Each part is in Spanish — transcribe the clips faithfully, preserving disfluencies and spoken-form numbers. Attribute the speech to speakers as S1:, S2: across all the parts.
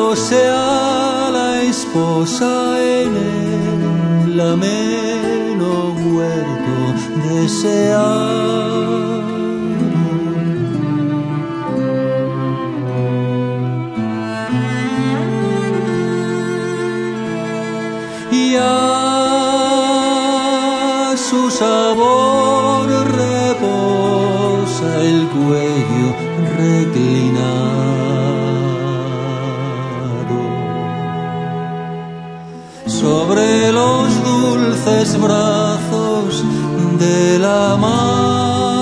S1: sea la esposa en el ameno huerto deseado. Y a su sabor reposa el cuello reclinado sobre los dulces brazos del amado.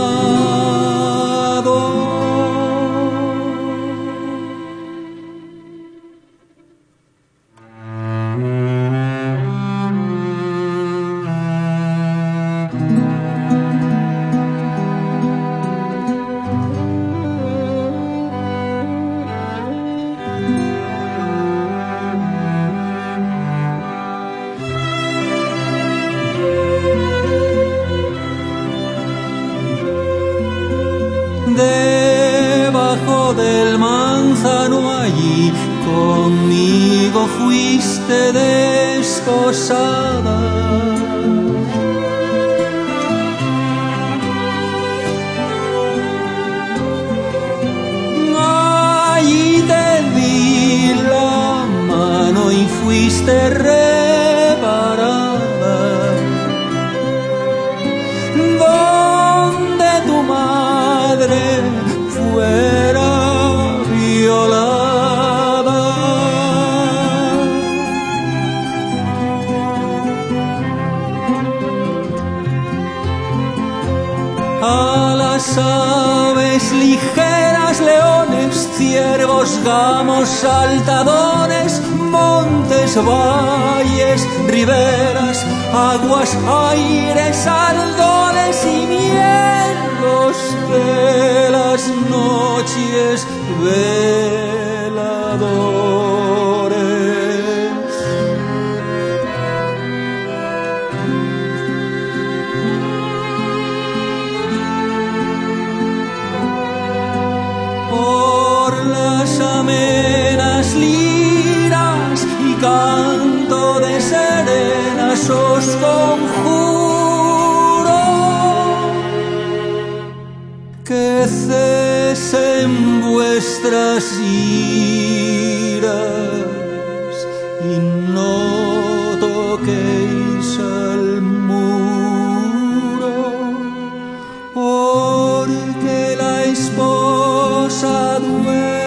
S1: Debajo del manzano allí conmigo fuiste desposada. Allí te di la mano y fuiste reparada. Donde tu madre fuera violada. A las aves ligeras, leones, ciervos, gamos, saltadones, montes, valles, riberas, aguas, aires, algodones y mielos de las noches veladores. Por las amenas liras y canto de serenas os conjuro que cesen vuestras iras y no toquéis al muro, porque la esposa duerme